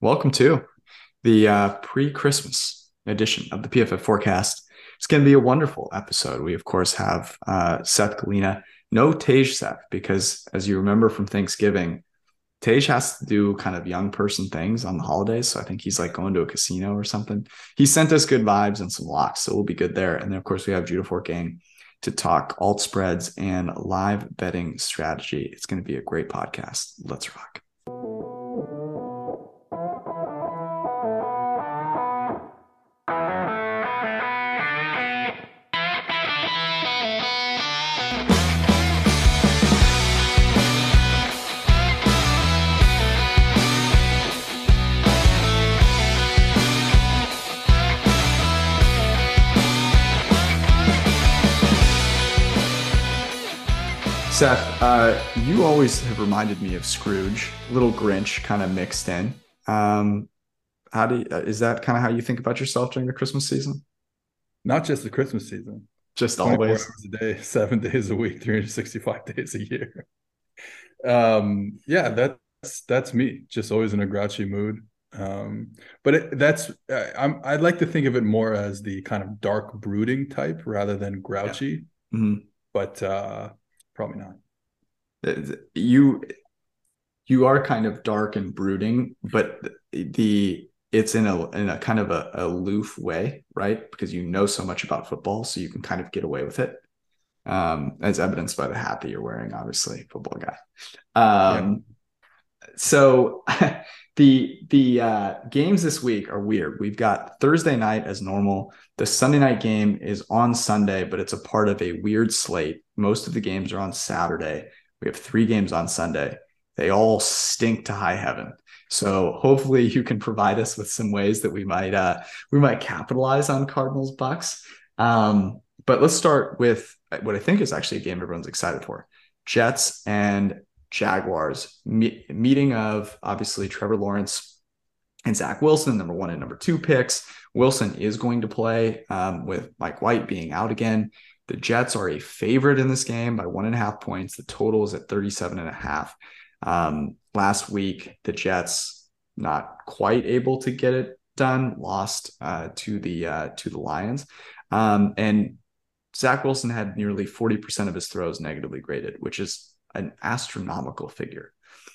Welcome to the pre-Christmas edition of the PFF Forecast. It's going to be a wonderful episode. We, of course, have Seth Galina, no Tage Seth, because as you remember from Thanksgiving, Tage has to do kind of young person things on the holidays. So I think he's like going to a casino or something. He sent us good vibes and some locks, so we'll be good there. And then, of course, we have Judah Fortgang to talk alt spreads and live betting strategy. It's going to be a great podcast. Let's rock. Seth, you always have reminded me of Scrooge, little Grinch kind of mixed in. Is that kind of how you think about yourself during the Christmas season? Not just the Christmas season. Just 24 always. hours a day, 7 days a week, 365 days a year. Yeah, that's me. Just always in a grouchy mood. I'd like to think of it more as the kind of dark brooding type rather than grouchy. Yeah. Mm-hmm. But probably not. You are kind of dark and brooding, but it's in a kind of a aloof way, right? Because you know so much about football, so you can kind of get away with it. As evidenced by the hat that you're wearing, obviously, football guy. So the games this week are weird. We've got Thursday night as normal. The Sunday night game is on Sunday, but it's a part of a weird slate. Most of the games are on Saturday. We have 3 games on Sunday. They all stink to high heaven. So hopefully you can provide us with some ways that we might capitalize on Cardinals Bucks. But let's start with what I think is actually a game everyone's excited for. Jets and Jaguars, meeting of obviously Trevor Lawrence and Zach Wilson, number 1 and number 2 picks. Wilson is going to play with Mike White being out again. The Jets are a favorite in this game by 1.5 points. The total is at 37.5. Last week, the Jets not quite able to get it done, lost to the Lions. And Zach Wilson had nearly 40% of his throws negatively graded, which is an astronomical figure.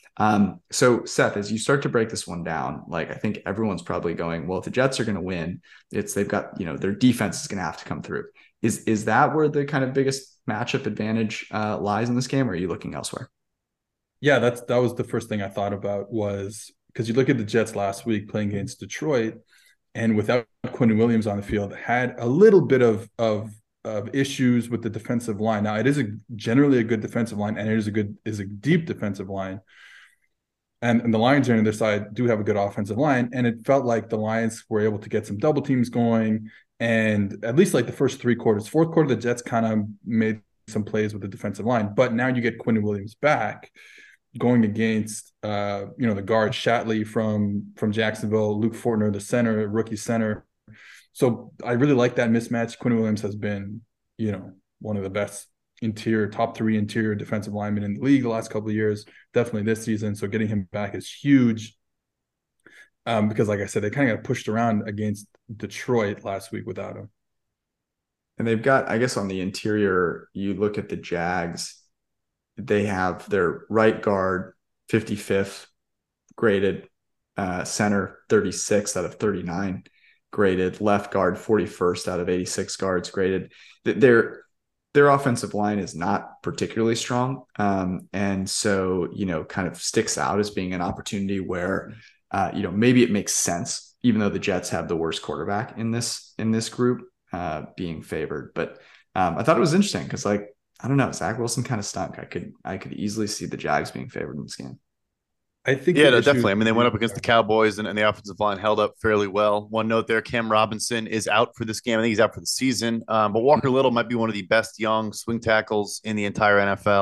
So Seth, as you start to break this one down, like I think everyone's probably going, well, if the Jets are going to win, they've got, their defense is going to have to come through. Is that where the kind of biggest matchup advantage lies in this game, or are you looking elsewhere? Yeah, that was the first thing I thought about, was because you look at the Jets last week playing against Detroit, and without Quinnen Williams on the field, had a little bit of issues with the defensive line. Now, it is generally a good defensive line, and it is a deep defensive line. And the Lions on their side do have a good offensive line, and it felt like the Lions were able to get some double teams going. And at least like the first 3 quarters, fourth quarter, the Jets kind of made some plays with the defensive line. But now you get Quinnen Williams back going against, the guard Shatley from Jacksonville, Luke Fortner, the center, rookie center. So I really like that mismatch. Quinnen Williams has been, one of the best top 3 interior defensive linemen in the league the last couple of years, definitely this season. So getting him back is huge. Because like I said, they kind of got pushed around against Detroit last week without him. And they've got, I guess on the interior, you look at the Jags, they have their right guard 55th graded, center 36th out of 39 graded, left guard 41st out of 86 guards graded. Their offensive line is not particularly strong. And so, kind of sticks out as being an opportunity where, maybe it makes sense, even though the Jets have the worst quarterback in this group being favored. But I thought it was interesting because, I don't know, Zach Wilson kind of stunk. I could easily see the Jags being favored in this game. I think definitely. I mean, they went up against the Cowboys, and the offensive line held up fairly well. One note there, Cam Robinson is out for this game. I think he's out for the season. But Walker Little might be one of the best young swing tackles in the entire NFL.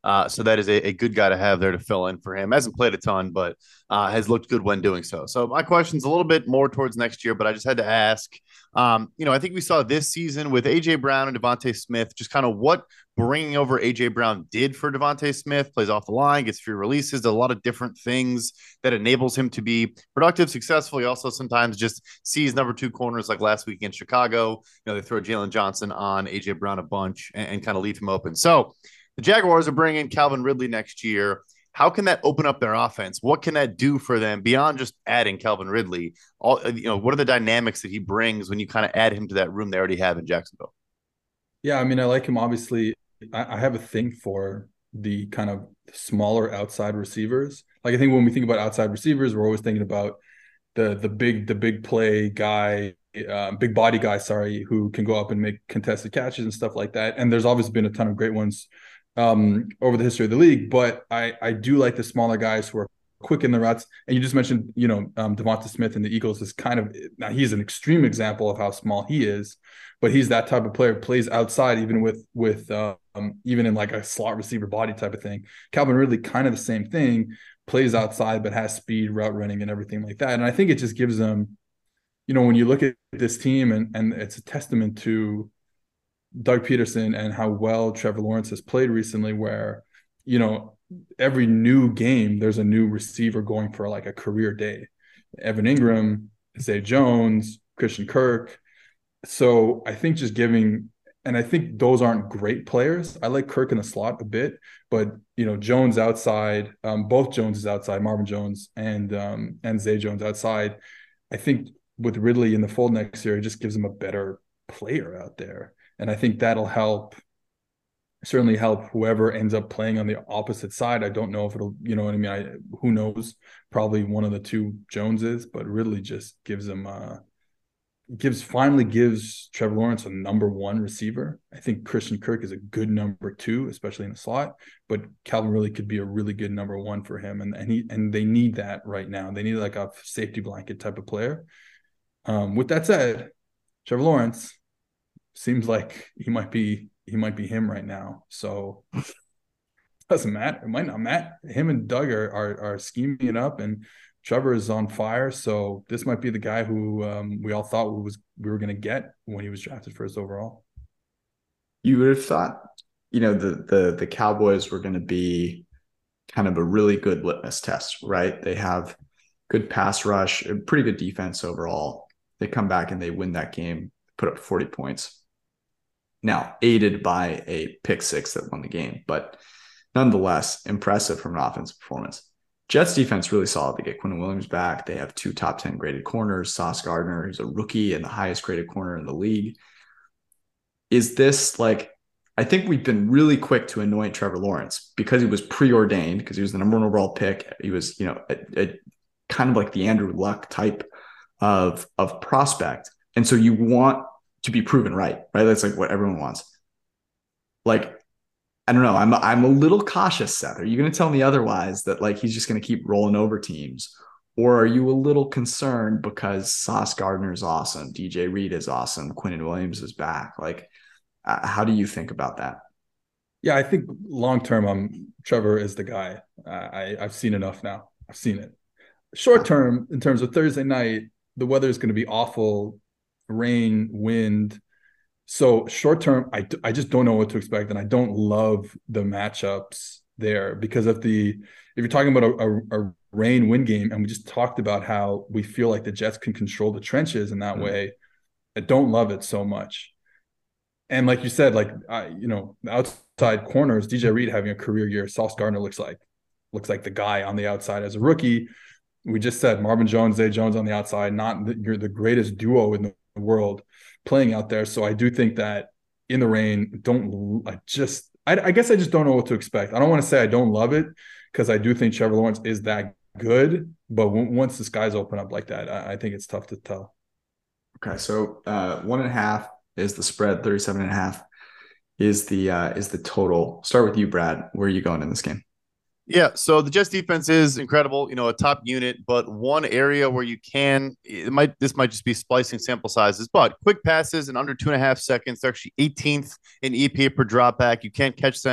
So that is a good guy to have there to fill in for him. Hasn't played a ton, but has looked good when doing so. So my question's a little bit more towards next year, but I just had to ask. I think we saw this season with AJ Brown and Devontae Smith, just kind of what bringing over AJ Brown did for Devontae Smith. Plays off the line, gets free releases, a lot of different things that enables him to be productive, successful. He also sometimes just sees number two corners like last week in Chicago. They throw Jalen Johnson on AJ Brown a bunch and kind of leave him open. So the Jaguars are bringing Calvin Ridley next year. How can that open up their offense? What can that do for them beyond just adding Calvin Ridley? What are the dynamics that he brings when you kind of add him to that room they already have in Jacksonville? Yeah, I mean, I like him. Obviously, I have a thing for the kind of smaller outside receivers. Like, I think when we think about outside receivers, we're always thinking about the big play guy, big body guy, sorry, who can go up and make contested catches and stuff like that. And there's obviously been a ton of great ones over the history of the league, but I do like the smaller guys who are quick in the routes. And you just mentioned, Devonta Smith and the Eagles is kind of, now he's an extreme example of how small he is, but he's that type of player, plays outside even with even in like a slot receiver body type of thing. Calvin Ridley, kind of the same thing, plays outside but has speed, route running, and everything like that. And I think it just gives them, when you look at this team, and it's a testament to Doug Peterson and how well Trevor Lawrence has played recently, where, every new game, there's a new receiver going for like a career day. Evan Ingram, Zay Jones, Christian Kirk. So I think just giving, and I think those aren't great players. I like Kirk in the slot a bit, but Jones outside, both Joneses outside, Marvin Jones and Zay Jones outside. I think with Ridley in the fold next year, it just gives him a better player out there. And I think that'll certainly help whoever ends up playing on the opposite side. I don't know if it'll, what I mean? Who knows? Probably one of the two Joneses, but Ridley just gives him, finally gives Trevor Lawrence a number one receiver. I think Christian Kirk is a good number two, especially in the slot, but Calvin Ridley could be a really good number one for him. And they need that right now. They need like a safety blanket type of player. With that said, Trevor Lawrence seems like he might be him right now. So doesn't matter. It might not matter. Him and Doug are scheming it up, and Trevor is on fire. So this might be the guy who we all thought we were going to get when he was drafted first overall. You would have thought, the Cowboys were going to be kind of a really good litmus test, right? They have good pass rush, a pretty good defense overall. They come back and they win that game, put up 40 points. Now, aided by a pick six that won the game, but nonetheless, impressive from an offensive performance. Jets defense really solid. They get Quentin Williams back. They have 2 top 10 graded corners, Sauce Gardner, who's a rookie and the highest graded corner in the league. Is this I think we've been really quick to anoint Trevor Lawrence because he was preordained, because he was the number 1 overall pick. He was, a kind of like the Andrew Luck type of prospect. And so you want to be proven right? That's like what everyone wants. I don't know. I'm a little cautious, Seth. Are you going to tell me otherwise, that he's just going to keep rolling over teams? Or are you a little concerned because Sauce Gardner is awesome, DJ Reed is awesome, Quentin Williams is back? How do you think about that? Yeah, I think long-term, Trevor is the guy. I've seen enough now. I've seen it. Short-term, in terms of Thursday night, the weather is going to be awful, rain, wind. So short-term, I just don't know what to expect, and I don't love the matchups there because if you're talking about a rain-wind game, and we just talked about how we feel like the Jets can control the trenches in that way, I don't love it so much. And like you said, the outside corners, DJ Reed having a career year, Sauce Gardner looks like the guy on the outside as a rookie. We just said Marvin Jones, Zay Jones on the outside, you're the greatest duo in the world playing out there. So I do think that in the rain, I guess I just don't know what to expect. I don't want to say I don't love it, because I do think Trevor Lawrence is that good, but once the skies open up like that, I think it's tough to tell. Okay, so 1.5 is the spread, 37.5 is the total. Start with you, Brad. Where are you going in this game? Yeah, so the Jets defense is incredible, a top unit, but one area where this might just be splicing sample sizes, but quick passes in under 2.5 seconds, they're actually 18th in EPA per dropback. You can't catch them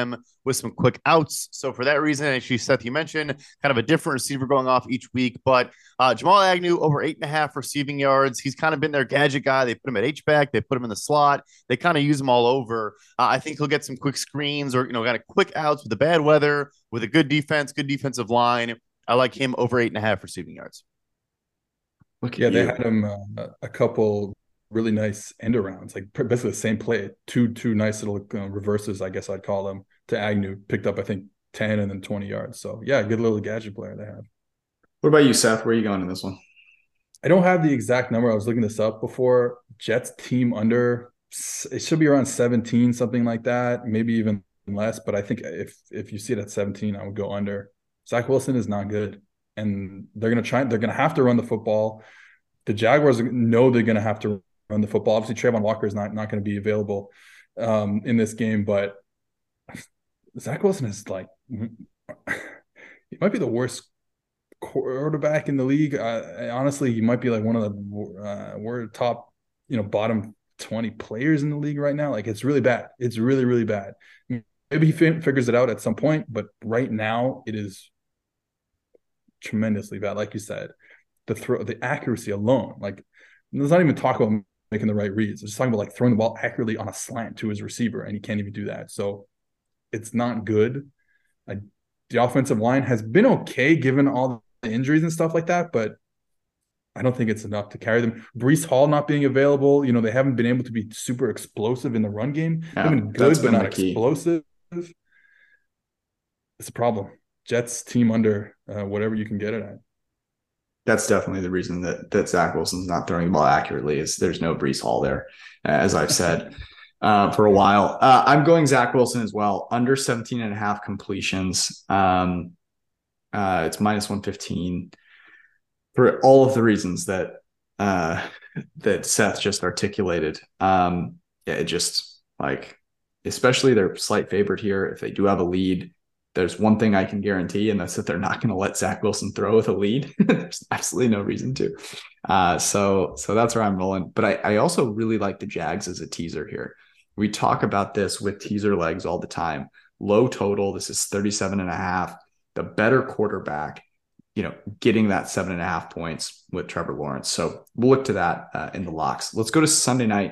with some quick outs. So for that reason, actually, Seth, you mentioned kind of a different receiver going off each week, but Jamal Agnew over 8.5 receiving yards. He's kind of been their gadget guy. They put him at H-back. They put him in the slot. They kind of use him all over. I think he'll get some quick screens or, kind of quick outs with the bad weather, with a good defense, good defensive line. I like him over 8.5 receiving yards. Yeah, they had him a couple really nice end arounds, like basically the same play, two nice little reverses, I guess I'd call them, to Agnew. Picked up, I think, 10 and then 20 yards. So yeah, good little gadget player they have. What about you, Seth? Where are you going in this one? I don't have the exact number. I was looking this up before. Jets team under, it should be around 17, something like that, maybe even less. But I think if you see it at 17, I would go under. Zach Wilson is not good, and they're going to have to run the football. The Jaguars know they're going to have to run the football. Obviously, Trayvon Walker is not going to be available in this game, but Zach Wilson is he might be the worst quarterback in the league. Honestly, he might be like one of the top, bottom 20 players in the league right now. Like, it's really bad. It's really, really bad. Maybe he figures it out at some point, but right now it is tremendously bad. Like you said, the accuracy alone, like, let's not even talk about making the right reads. It's just talking about like throwing the ball accurately on a slant to his receiver, and he can't even do that. So it's not good. The offensive line has been okay given all the injuries and stuff like that, but I don't think it's enough to carry them. Breece Hall not being available, they haven't been able to be super explosive in the run game. They've been good, but not explosive. It's a problem. Jets team under, whatever you can get it at. That's definitely the reason that Zach Wilson's not throwing the ball accurately, is there's no Breece Hall there, as I've said for a while. I'm going Zach Wilson as well, under 17.5 completions. It's minus 115 for all of the reasons that Seth just articulated. It just, like, especially they're slight favorite here. If they do have a lead, there's one thing I can guarantee, and that's that they're not going to let Zach Wilson throw with a lead. There's absolutely no reason to. So that's where I'm rolling. But I also really like the Jags as a teaser here. We talk about this with teaser legs all the time. Low total. This is 37.5. The better quarterback, getting that 7.5 points with Trevor Lawrence. So we'll look to that in the locks. Let's go to Sunday night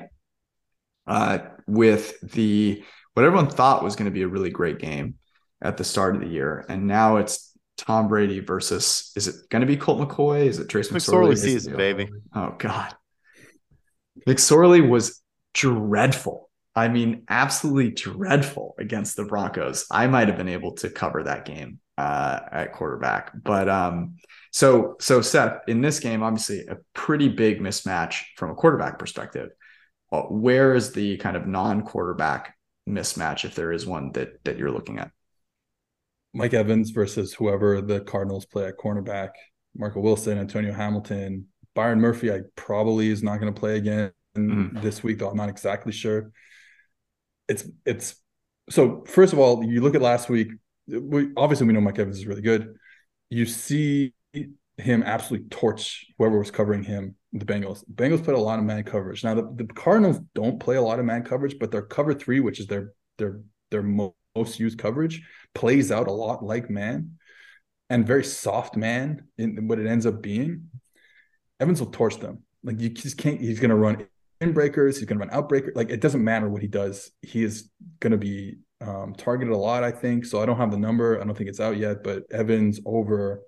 with what everyone thought was going to be a really great game at the start of the year. And now it's Tom Brady versus, is it going to be Colt McCoy? Is it Trace McSorley season, baby? Oh, God. McSorley was dreadful. I mean, absolutely dreadful against the Broncos. I might have been able to cover that game at quarterback. But so Seth, in this game, obviously a pretty big mismatch from a quarterback perspective. Where is the kind of non-quarterback mismatch, if there is one that you're looking at? Mike Evans versus whoever the Cardinals play at cornerback. Marco Wilson, Antonio Hamilton, Byron Murphy, I probably is not going to play again this week, though I'm not exactly sure. It's so, first of all, you look at last week, obviously we know Mike Evans is really good. You see him absolutely torch whoever was covering him, the Bengals. The Bengals played a lot of man coverage. Now, the Cardinals don't play a lot of man coverage, but their cover 3, which is their most used coverage, plays out a lot like man, and very soft man in what it ends up being. Evans will torch them. Like, you just can't. He's going to run in breakers. He's going to run out breakers. Like, it doesn't matter what he does. He is going to be targeted a lot, I think. So I don't have the number. I don't think it's out yet. But Evans over,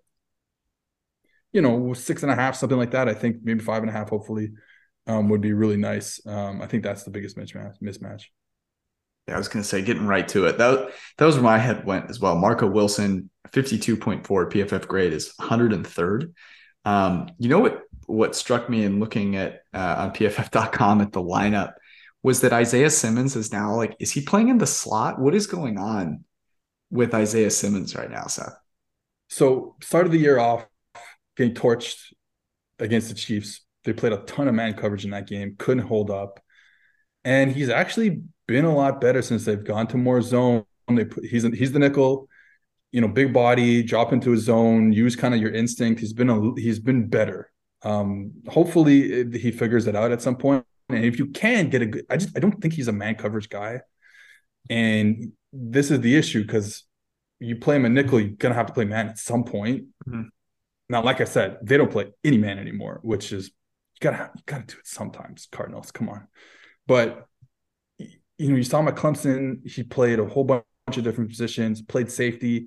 6.5, something like that. I think maybe 5.5, hopefully, would be really nice. I think that's the biggest mismatch. Yeah, I was going to say, getting right to it. That was where my head went as well. Marco Wilson, 52.4 PFF grade, is 103rd. What struck me in looking at on PFF.com at the lineup was that Isaiah Simmons is now, like, is he playing in the slot? What is going on with Isaiah Simmons right now, Seth? So, started the year off getting torched against the Chiefs. They played a ton of man coverage in that game, couldn't hold up. And he's actually been a lot better since they've gone to more zone. He's the nickel, big body, drop into his zone, use kind of your instinct. He's been better. Hopefully he figures it out at some point. And if you can get I don't think he's a man coverage guy. And this is the issue because you play him a nickel, you're gonna have to play man at some point. Mm-hmm. Now, like I said, they don't play any man anymore, which is you gotta do it sometimes. Cardinals, come on. But you saw him at Clemson. He played a whole bunch of different positions. Played safety.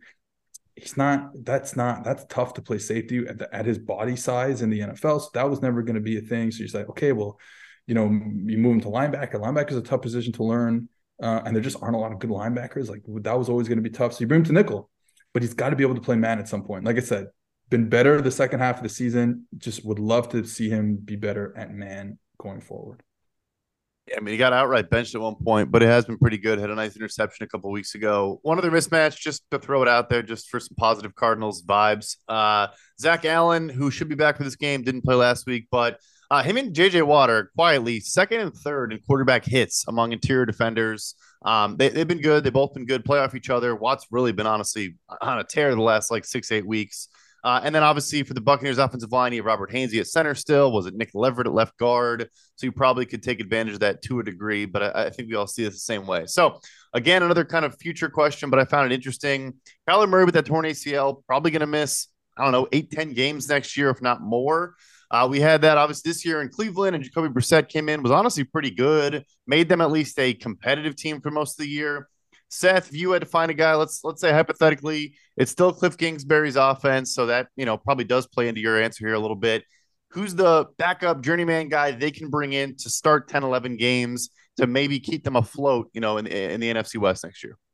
That's tough to play safety at his body size in the NFL. So that was never going to be a thing. So you're like, okay, well, you move him to linebacker. Linebacker is a tough position to learn. And there just aren't a lot of good linebackers. Like that was always going to be tough. So you bring him to nickel, but he's got to be able to play man at some point. Like I said, been better the second half of the season. Just would love to see him be better at man going forward. Yeah, I mean, he got outright benched at one point, but it has been pretty good. Had a nice interception a couple of weeks ago. One other mismatch, just to throw it out there, just for some positive Cardinals vibes. Zach Allen, who should be back for this game, didn't play last week, but him and J.J. Watt quietly second and third in quarterback hits among interior defenders. They've been good. They've both been good. Play off each other. Watt's really been honestly on a tear the last 6-8 weeks. And then obviously for the Buccaneers offensive line, you have Robert Hainsey at center still. Was it Nick Leverett at left guard? So you probably could take advantage of that to a degree, but I think we all see it the same way. So again, another kind of future question, but I found it interesting. Kyler Murray with that torn ACL, probably going to miss, 8-10 games next year, if not more. We had that obviously this year in Cleveland, and Jacoby Brissett came in, was honestly pretty good, made them at least a competitive team for most of the year. Seth, if you had to find a guy, let's say hypothetically, it's still Cliff Kingsbury's offense, so that probably does play into your answer here a little bit. Who's the backup journeyman guy they can bring in to start 10, 11 games to maybe keep them afloat, in the NFC West next year?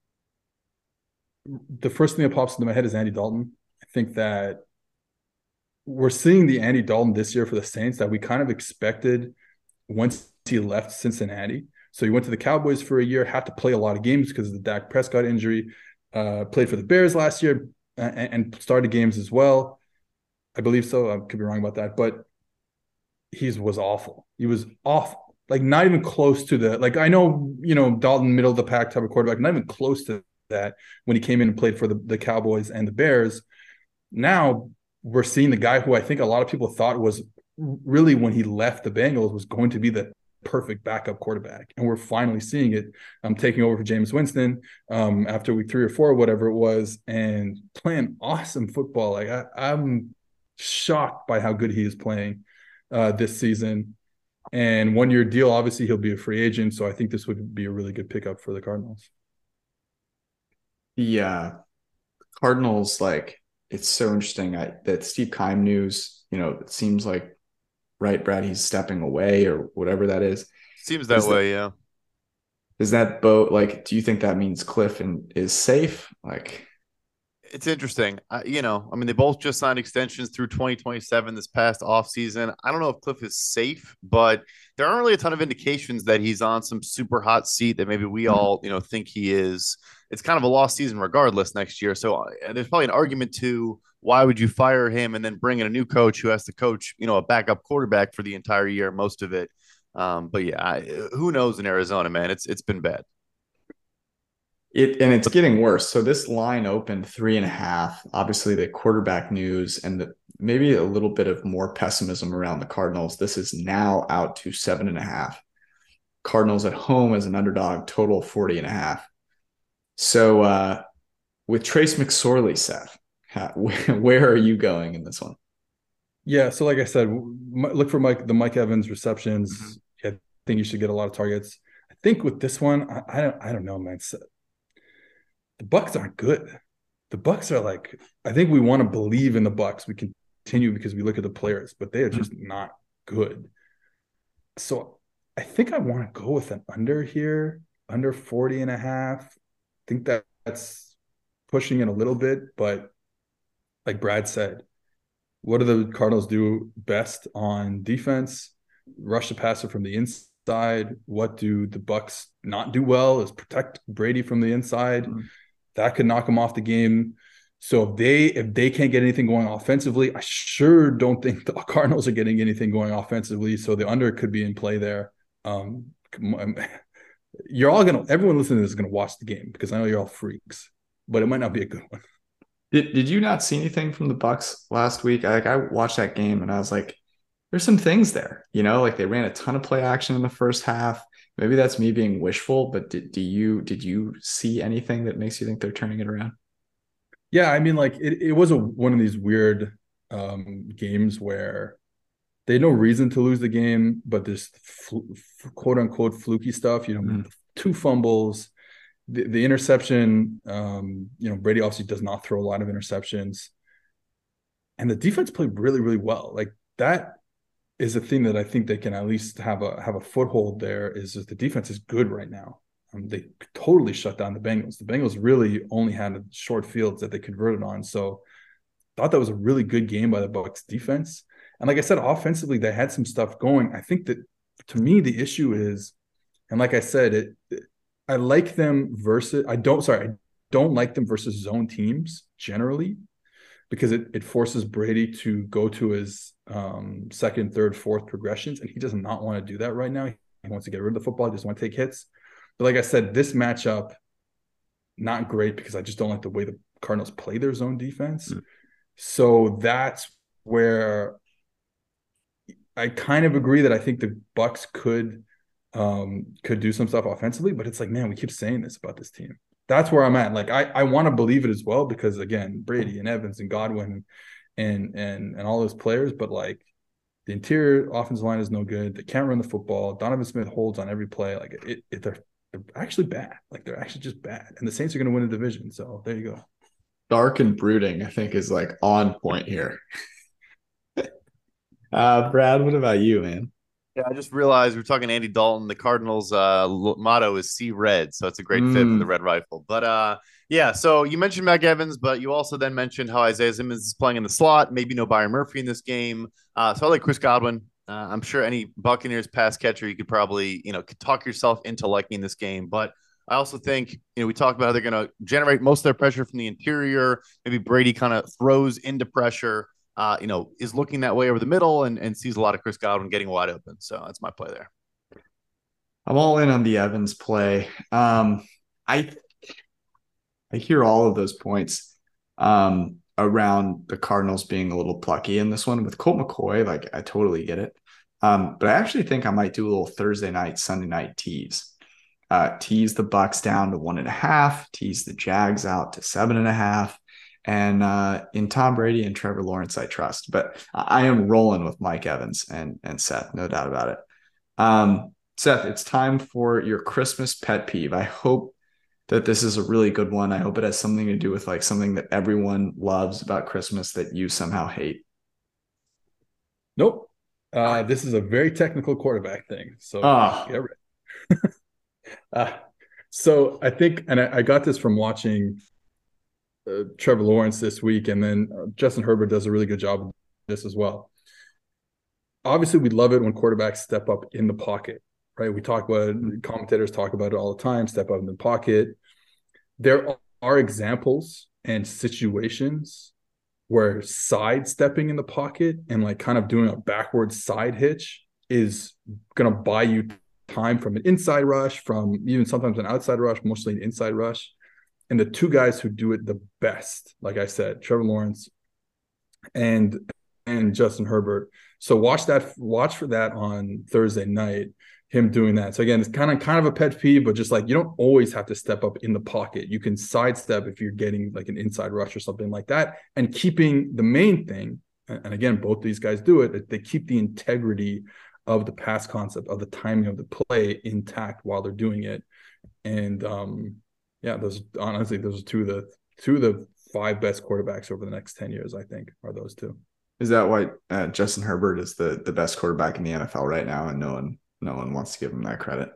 The first thing that pops into my head is Andy Dalton. I think that we're seeing the Andy Dalton this year for the Saints that we kind of expected once he left Cincinnati. So he went to the Cowboys for a year, had to play a lot of games because of the Dak Prescott injury, played for the Bears last year and started games as well. I believe so. I could be wrong about that, but he was awful. He was awful. Like not even close to I know, Dalton, middle of the pack type of quarterback, not even close to that when he came in and played for the Cowboys and the Bears. Now we're seeing the guy who I think a lot of people thought was really when he left the Bengals was going to be the perfect backup quarterback, and we're finally seeing it. I'm taking over for Jameis Winston after week 3 or 4, whatever it was, and playing awesome football. Like I'm shocked by how good he is playing this season. And 1-year deal, obviously he'll be a free agent, so I think this would be a really good pickup for the Cardinals. Yeah, Cardinals, it's so interesting that Steve Keim news. It seems like, right, Brad, he's stepping away or whatever that is. Seems that way, yeah. Is that boat do you think that means Cliff is safe? It's interesting. They both just signed extensions through 2027 this past offseason. I don't know if Cliff is safe, but there aren't really a ton of indications that he's on some super hot seat that maybe we all, think he is. It's kind of a lost season regardless next year. So there's probably an argument to why would you fire him and then bring in a new coach who has to coach, a backup quarterback for the entire year, most of it. But yeah, who knows in Arizona, man? It's been bad. It's getting worse. So this line opened 3.5. Obviously, the quarterback news and maybe a little bit of more pessimism around the Cardinals. This is now out to 7.5. Cardinals at home as an underdog, total 40.5. So with Trace McSorley, Seth, where are you going in this one? Yeah, so like I said, look for the Mike Evans receptions. Mm-hmm. I think you should get a lot of targets. I think with this one, I don't know, man. The Bucs aren't good. The Bucs are I think we want to believe in the Bucs. We continue because we look at the players, but they are just not good. So I think I want to go with an under here, under 40.5. I think that's pushing it a little bit, but like Brad said, what do the Cardinals do best on defense? Rush the passer from the inside. What do the Bucs not do well is protect Brady from the inside. Mm-hmm. That could knock them off the game. So if they can't get anything going offensively, I sure don't think the Cardinals are getting anything going offensively. So the under could be in play there. Everyone listening to this is going to watch the game because I know you're all freaks, but it might not be a good one. Did you not see anything from the Bucs last week? I watched that game and I was like, there's some things there, they ran a ton of play action in the first half. Maybe that's me being wishful, but did you see anything that makes you think they're turning it around? Yeah, I mean, like it was one of these weird games where they had no reason to lose the game, but this quote unquote fluky stuff, two fumbles, the interception. Brady obviously does not throw a lot of interceptions, and the defense played really, really well. Like that is a thing that I think they can at least have a foothold there. Is just the defense is good right now. They totally shut down the Bengals. The Bengals really only had short fields that they converted on. So I thought that was a really good game by the Bucs defense. And like I said, offensively, they had some stuff going. I think that to me, the issue is, and like I said, I like them versus, I don't like them versus zone teams generally, because it forces Brady to go to his second, third, fourth progressions. And he does not want to do that right now. He wants to get rid of the football. He doesn't want to take hits. But like I said, this matchup, not great, because I just don't like the way the Cardinals play their zone defense. So that's where I kind of agree that I think the Bucs could do some stuff offensively, but it's like, man, we keep saying this about this team. That's where I'm at. Like, I want to believe it as well, because again, Brady and Evans and Godwin and all those players, but like the interior offensive line is no good. They can't run the football. Donovan Smith holds on every play. Like they're actually bad. Like they're actually just bad. And the Saints are going to win the division. So there you go. Dark and brooding, I think, is like on point here. Brad, what about you, man? Yeah, I just realized we are talking Andy Dalton. The Cardinals' motto is "See Red," so it's a great fit for the Red Rifle. But yeah, so you mentioned Mac Evans, but you also then mentioned how Isaiah Simmons is playing in the slot. Maybe no Byron Murphy in this game. So I like Chris Godwin. I'm sure any Buccaneers pass catcher you could probably could talk yourself into liking this game. But I also think we talked about how they're going to generate most of their pressure from the interior. Maybe Brady kind of throws into pressure. Is looking that way over the middle and sees a lot of Chris Godwin getting wide open. So that's my play there. I'm all in on the Evans play. I hear all of those points around the Cardinals being a little plucky in this one with Colt McCoy. Like, I totally get it. But I actually think I might do a little Thursday night, Sunday night tease. Tease the Bucs down to 1.5, tease the Jags out to 7.5. And in Tom Brady and Trevor Lawrence, I trust. But I am rolling with Mike Evans and Seth, no doubt about it. Seth, it's time for your Christmas pet peeve. I hope that this is a really good one. I hope it has something to do with like something that everyone loves about Christmas that you somehow hate. Nope. This is a very technical quarterback thing. So get ready. So I think, and I got this from watching Trevor Lawrence this week, and then Justin Herbert does a really good job of this as well. Obviously, we love it when quarterbacks step up in the pocket, right? We talk about it, commentators talk about it all the time, step up in the pocket. There are examples and situations where sidestepping in the pocket and like kind of doing a backward side hitch is going to buy you time from an inside rush, from even sometimes an outside rush, mostly an inside rush. And the two guys who do it the best, like I said, Trevor Lawrence and Justin Herbert. So watch for that on Thursday night, him doing that. So again, it's kind of a pet peeve, but just like, you don't always have to step up in the pocket. You can sidestep if you're getting like an inside rush or something like that, and keeping the main thing. And again, both these guys do it. They keep the integrity of the pass concept, of the timing of the play intact while they're doing it. And yeah, those are two of the five best quarterbacks over the next 10 years, I think, are those two. Is that why Justin Herbert is the best quarterback in the NFL right now, and no one wants to give him that credit?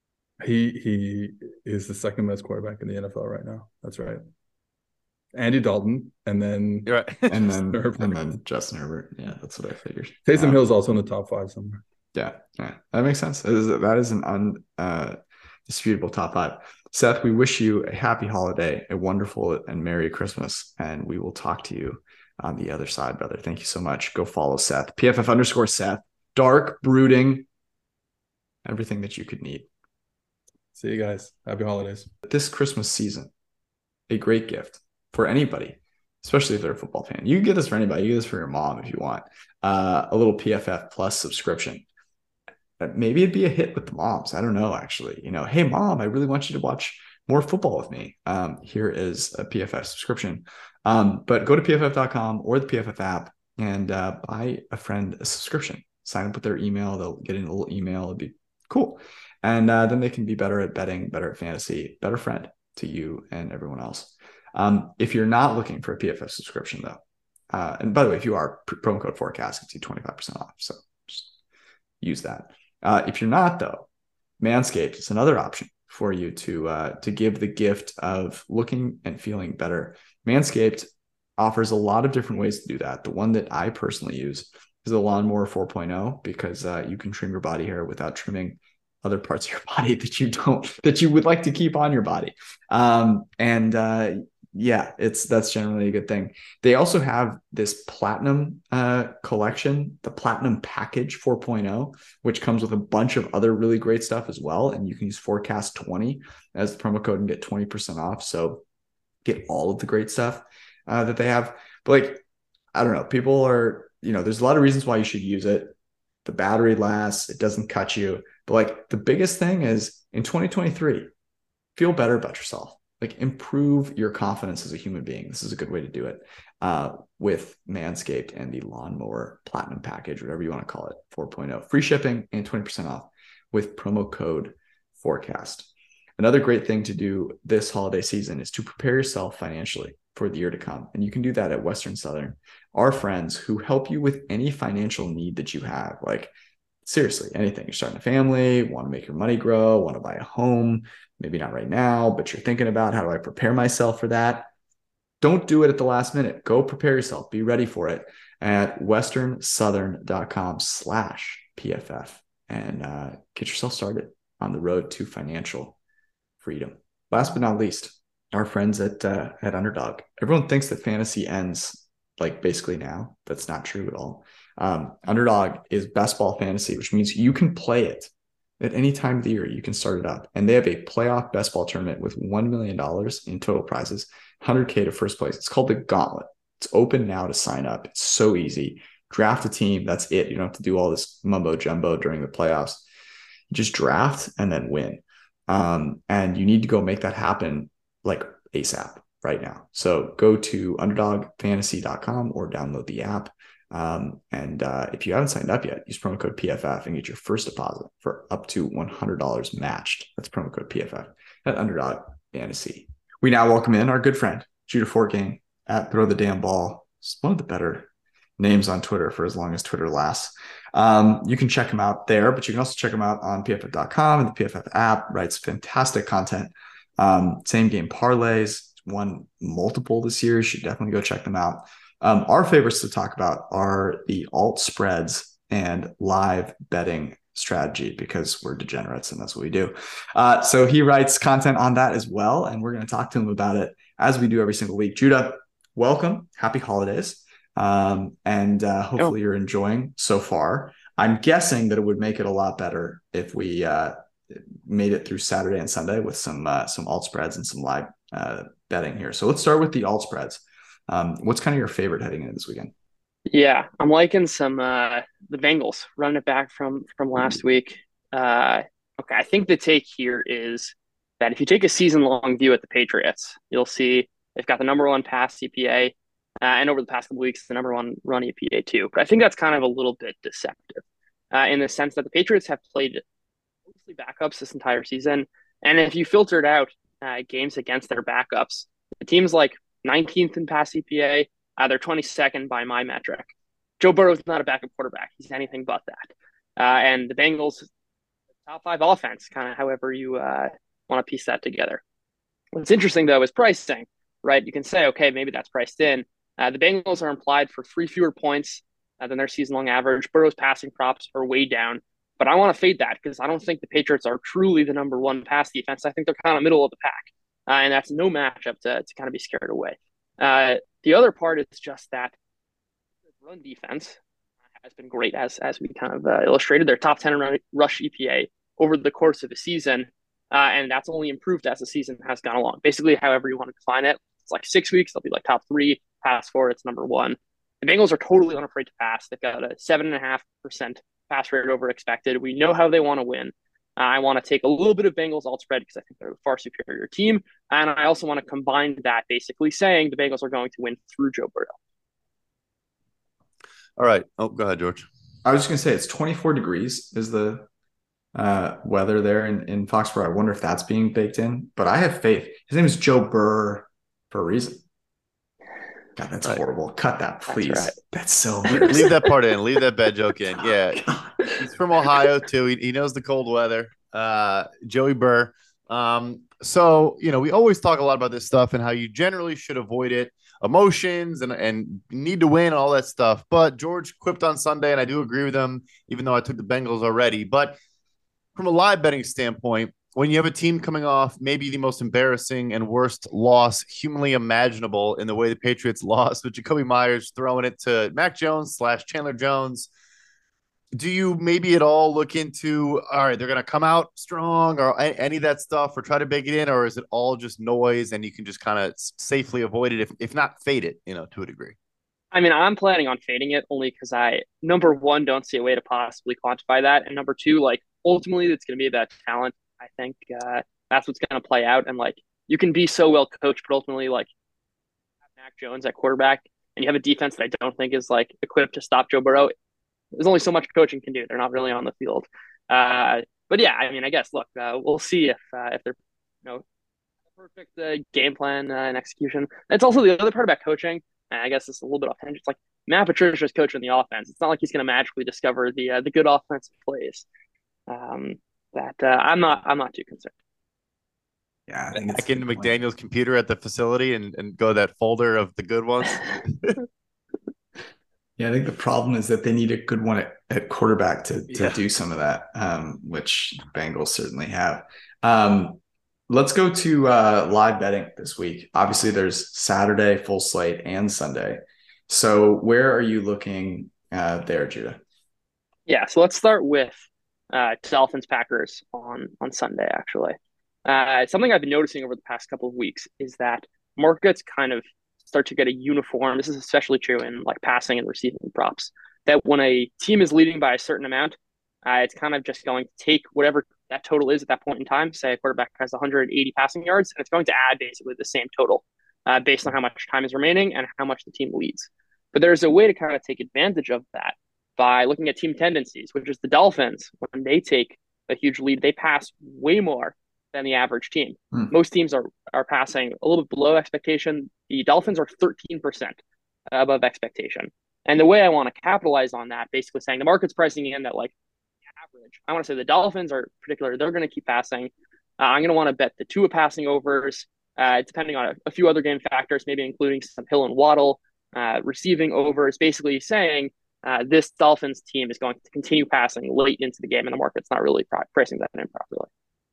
He is the second best quarterback in the NFL right now. That's right. Andy Dalton, and then You're right. and then Justin Herbert. Yeah, that's what I figured. Taysom Hill's also in the top 5 somewhere. Yeah, that makes sense. That is an undisputable top 5. Seth, we wish you a happy holiday, a wonderful and Merry Christmas, and we will talk to you on the other side, brother. Thank you so much. Go follow Seth, PFF_Seth, dark, brooding, everything that you could need. See you guys. Happy holidays. This Christmas season, a great gift for anybody, especially if they're a football fan. You can get this for anybody. You can get this for your mom if you want. A little PFF Plus subscription. maybe it'd be a hit with the moms. I don't know, actually. Hey, mom, I really want you to watch more football with me. Here is a PFF subscription. But go to pff.com or the PFF app and buy a friend a subscription. Sign up with their email. They'll get in a little email. It'd be cool. And then they can be better at betting, better at fantasy, better friend to you and everyone else. If you're not looking for a PFF subscription, though, and by the way, if you are, promo code forecast gets you 25% off. So just use that. If you're not, though, Manscaped is another option for you to give the gift of looking and feeling better. Manscaped offers a lot of different ways to do that. The one that I personally use is the Lawnmower 4.0 because you can trim your body hair without trimming other parts of your body that you would like to keep on your body. Yeah, that's generally a good thing. They also have this platinum collection, the platinum package 4.0, which comes with a bunch of other really great stuff as well. And you can use forecast 20 as the promo code and get 20% off. So get all of the great stuff that they have. But I don't know, people are, there's a lot of reasons why you should use it. The battery lasts, it doesn't cut you. But the biggest thing is in 2023, feel better about yourself. Improve your confidence as a human being. This is a good way to do it with Manscaped and the Lawnmower Platinum Package, whatever you want to call it, 4.0. Free shipping and 20% off with promo code FORECAST. Another great thing to do this holiday season is to prepare yourself financially for the year to come. And you can do that at Western Southern. Our friends who help you with any financial need that you have, seriously, anything. You're starting a family, want to make your money grow, want to buy a home, maybe not right now, but you're thinking about how do I prepare myself for that? Don't do it at the last minute. Go prepare yourself. Be ready for it at westernsouthern.com/PFF and get yourself started on the road to financial freedom. Last but not least, our friends at Underdog. Everyone thinks that fantasy ends basically now. That's not true at all. Underdog is best ball fantasy, which means you can play it at any time of the year. You can start it up, and they have a playoff best ball tournament with $1 million in total prizes, $100K to first place. It's called the Gauntlet. It's open now to sign up. It's so easy. Draft a team. That's it. You don't have to do all this mumbo jumbo during the playoffs. You just draft and then win. And you need to go make that happen ASAP right now. So go to underdogfantasy.com or download the app. If you haven't signed up yet, use promo code PFF and get your first deposit for up to $100 matched. That's promo code PFF at Underdog Fantasy. We now welcome in our good friend, Judah Fortgang at Throw the Damn Ball. It's one of the better names on Twitter for as long as Twitter lasts. You can check him out there, but you can also check him out on PFF.com and the PFF app. Writes fantastic content. Same game parlays. Won multiple this year. You should definitely go check them out. Our favorites to talk about are the alt spreads and live betting strategy because we're degenerates and that's what we do. So he writes content on that as well, and we're going to talk to him about it as we do every single week. Judah, welcome. Happy holidays. Hopefully you're enjoying so far. I'm guessing that it would make it a lot better if we made it through Saturday and Sunday with some alt spreads and some live betting here. So let's start with the alt spreads. What's kind of your favorite heading into this weekend? Yeah, I'm liking some the Bengals running it back from last week. Okay, I think the take here is that if you take a season-long view at the Patriots, you'll see they've got the number one pass CPA, and over the past couple weeks, the number one run EPA too. But I think that's kind of a little bit deceptive in the sense that the Patriots have played mostly backups this entire season, and if you filtered out games against their backups, the team's 19th in pass EPA. They're 22nd by my metric. Joe Burrow's not a backup quarterback. He's anything but that. And the Bengals, top 5 offense, kind of however you want to piece that together. What's interesting, though, is pricing, right? You can say, okay, maybe that's priced in. The Bengals are implied for 3 fewer points than their season-long average. Burrow's passing props are way down. But I want to fade that because I don't think the Patriots are truly the number one pass defense. I think they're kind of middle of the pack. And that's no matchup to kind of be scared away. The other part is just that run defense has been great, as we kind of illustrated. They're top 10 in rush EPA over the course of a season, and that's only improved as the season has gone along. Basically, however you want to define it, it's 6 weeks, they'll be top 3, pass 4, it's number 1. The Bengals are totally unafraid to pass. They've got a 7.5% pass rate over expected. We know how they want to win. I want to take a little bit of Bengals alt spread because I think they're a far superior team. And I also want to combine that, basically saying the Bengals are going to win through Joe Burrow. All right. Oh, go ahead, George. I was just going to say it's 24 degrees is the weather there in Foxborough. I wonder if that's being baked in, but I have faith. His name is Joe Burr for a reason. God, that's horrible. Cut that, please. That's, that's so weird. Leave that part in. Leave that bad joke in. Yeah. He's from Ohio, too. He knows the cold weather. Joey Burr. So, we always talk a lot about this stuff and how you generally should avoid it. Emotions and need to win, all that stuff. But George quipped on Sunday, and I do agree with him, even though I took the Bengals already. But from a live betting standpoint, when you have a team coming off maybe the most embarrassing and worst loss humanly imaginable in the way the Patriots lost, with Jacoby Myers throwing it to Mac Jones / Chandler Jones, do you maybe at all look into, all right, they're going to come out strong or any of that stuff, or try to bake it in, or is it all just noise and you can just kind of safely avoid it, if not fade it, to a degree? I mean, I'm planning on fading it only because I, number one, don't see a way to possibly quantify that. And number two, ultimately it's going to be about talent. I think that's what's going to play out. And you can be so well coached, but ultimately have Mac Jones at quarterback and you have a defense that I don't think is equipped to stop Joe Burrow. There's only so much coaching can do. They're not really on the field. But yeah, I mean, I guess, look, we'll see if they're, perfect game plan and execution. It's also the other part about coaching. And I guess it's a little bit off tangent. It's Matt Patricia is coaching the offense. It's not like he's going to magically discover the good offensive plays. I'm not too concerned. Yeah, I think back into McDaniel's computer at the facility and go that folder of the good ones. Yeah, I think the problem is that they need a good one at quarterback to do some of that, which Bengals certainly have. Let's go to live betting this week. Obviously, there's Saturday, full slate, and Sunday. So where are you looking there, Judah? Yeah, so let's start with Dolphins Packers on Sunday, actually. Something I've been noticing over the past couple of weeks is that markets kind of start to get a uniform. This is especially true in passing and receiving props, that when a team is leading by a certain amount, it's kind of just going to take whatever that total is at that point in time. Say a quarterback has 180 passing yards, and it's going to add basically the same total based on how much time is remaining and how much the team leads. But there's a way to kind of take advantage of that by looking at team tendencies, which is the Dolphins. When they take a huge lead, they pass way more than the average team. Most teams are passing a little bit below expectation. The Dolphins are 13% above expectation. And the way I want to capitalize on that, basically saying the market's pricing in that average. I want to say the Dolphins are particular. They're going to keep passing. I'm going to want to bet the Tua passing overs, depending on a few other game factors, maybe including some Hill and Waddle receiving overs, basically saying this Dolphins team is going to continue passing late into the game, and the market's not really pricing that in properly.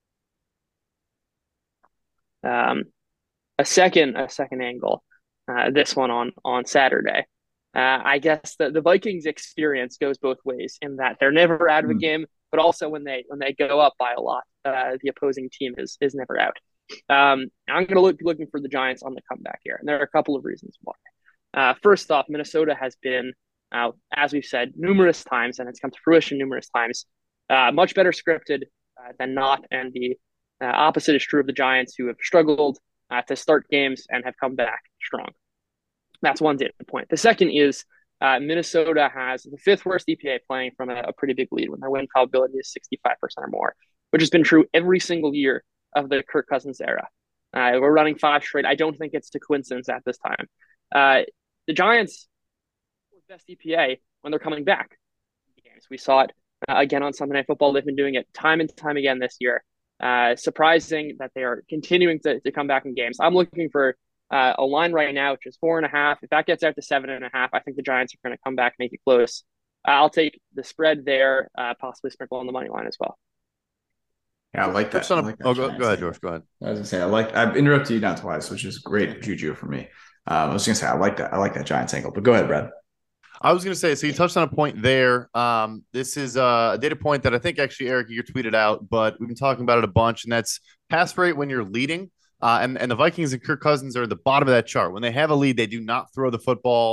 A second angle, this one on Saturday. I guess the Vikings experience goes both ways in that they're never out of a game, but also when they go up by a lot, the opposing team is never out. I'm going to be looking for the Giants on the comeback here, and there are a couple of reasons why. First off, Minnesota has been, as we've said numerous times, and it's come to fruition numerous times, much better scripted than not, and the opposite is true of the Giants, who have struggled to start games and have come back strong. That's one data point. The second is Minnesota has the fifth worst EPA playing from a pretty big lead when their win probability is 65% or more, which has been true every single year of the Kirk Cousins era. We're running 5 straight. I don't think it's a coincidence at this time. The Giants best EPA when they're coming back games. We saw it again on Sunday Night Football. They've been doing it time and time again this year. Surprising that they are continuing to come back in games. I'm looking for a line right now, which is 4.5. If that gets out to 7.5, I think the Giants are going to come back and make it close. I'll take the spread there, possibly sprinkle on the money line as well. Yeah, I like that. Go ahead, George. Go ahead. I was gonna say I've interrupted you now twice, which is great juju for me. I was gonna say I like that Giants angle, but go ahead, Brad. I was going to say, so you touched on a point there. This is a data point that I think actually, Eric, you tweeted out, but we've been talking about it a bunch, and that's pass rate when you're leading. And the Vikings and Kirk Cousins are at the bottom of that chart. When they have a lead, they do not throw the football.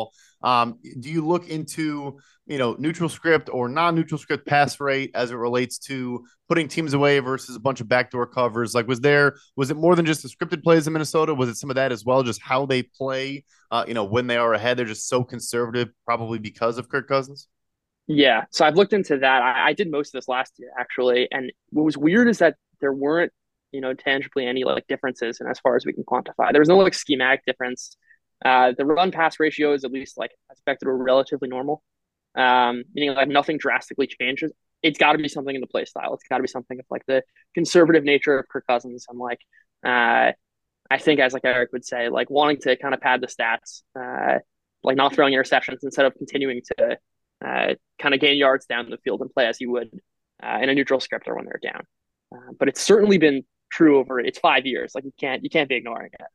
Do you look into, neutral script or non-neutral script pass rate as it relates to putting teams away versus a bunch of backdoor covers? Like, was it more than just the scripted plays in Minnesota? Was it some of that as well? Just how they play, when they are ahead, they're just so conservative, probably because of Kirk Cousins. Yeah, so I've looked into that. I did most of this last year actually, and what was weird is that there weren't, tangibly any like differences, and as far as we can quantify, there was no like schematic difference. The run pass ratio is at least like expected or relatively normal, meaning like nothing drastically changes. It's got to be something in the play style. It's got to be something of like the conservative nature of Kirk Cousins, and like I think, as like Eric would say, like wanting to kind of pad the stats, like not throwing interceptions instead of continuing to kind of gain yards down the field and play as you would in a neutral script or when they're down. But it's certainly been true over it's 5 years. Like you can't be ignoring it.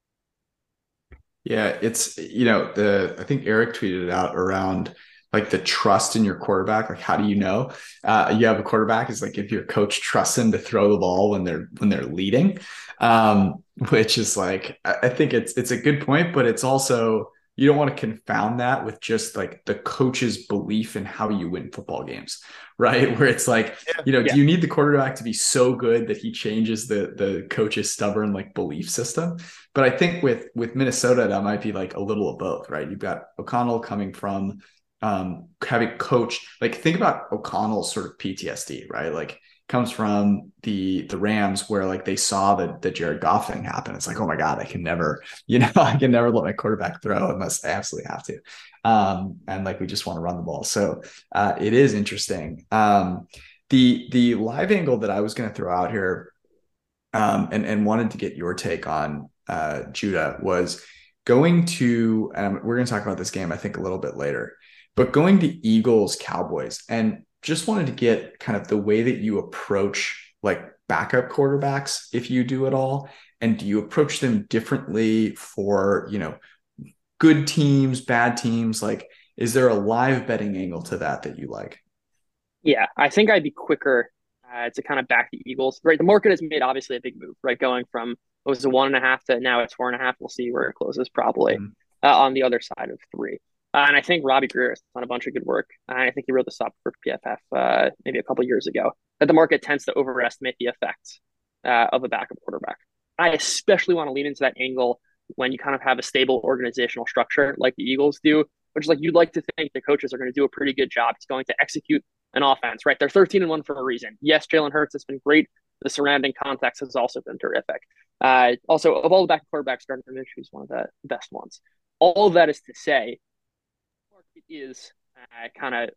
Yeah, it's I think Eric tweeted it out around like the trust in your quarterback. Like, how do you know you have a quarterback? Is like if your coach trusts him to throw the ball when they're leading, which is like I think it's a good point, but it's also you don't want to confound that with just like the coach's belief in how you win football games, right? Where it's like, do you need the quarterback to be so good that he changes the coach's stubborn like belief system? But I think with Minnesota, that might be like a little of both, right? You've got O'Connell coming from having coached, like think about O'Connell's sort of PTSD, right? Like comes from the Rams where like they saw the Jared Goff thing happen. It's like, oh my God, I can never let my quarterback throw unless I absolutely have to. And like we just want to run the ball. So it is interesting. The live angle that I was going to throw out here and wanted to get your take on Judah was going to, and we're going to talk about this game, I think, a little bit later, but going to Eagles Cowboys, and just wanted to get kind of the way that you approach like backup quarterbacks, if you do at all, and do you approach them differently for, good teams, bad teams? Like, is there a live betting angle to that you like? Yeah, I think I'd be quicker to kind of back the Eagles. Right, the market has made obviously a big move, right? Going from it was a 1.5 to now it's 4.5. We'll see where it closes probably on the other side of 3. And I think Robbie Greer has done a bunch of good work. And I think he wrote this up for PFF maybe a couple years ago, that the market tends to overestimate the effects of a backup quarterback. I especially want to lean into that angle when you kind of have a stable organizational structure like the Eagles do, which is like you'd like to think the coaches are going to do a pretty good job. He's going to execute an offense, right? They're 13-1 for a reason. Yes, Jalen Hurts has been great. The surrounding context has also been terrific. Also, of all the backup quarterbacks, Gardner Minshew is one of the best ones. All of that is to say, is kind of